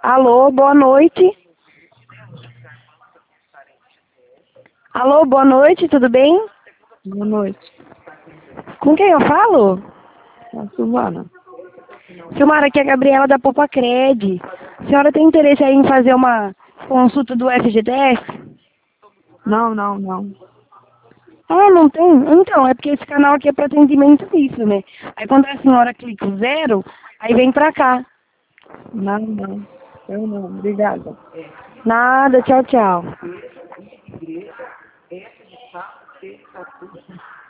Alô, boa noite. Alô, boa noite, tudo bem? Boa noite. Com quem eu falo? É a Silvana. Silmara, aqui é a Gabriela da Popacred. A senhora tem interesse aí em fazer uma consulta do FGTS? Não, não, não. Ah, não tem? Então, é porque esse canal aqui é para atendimento isso, né? Aí quando a senhora clica o 0, aí vem pra cá. Não, não. Eu não. Obrigada. Nada, tchau, tchau.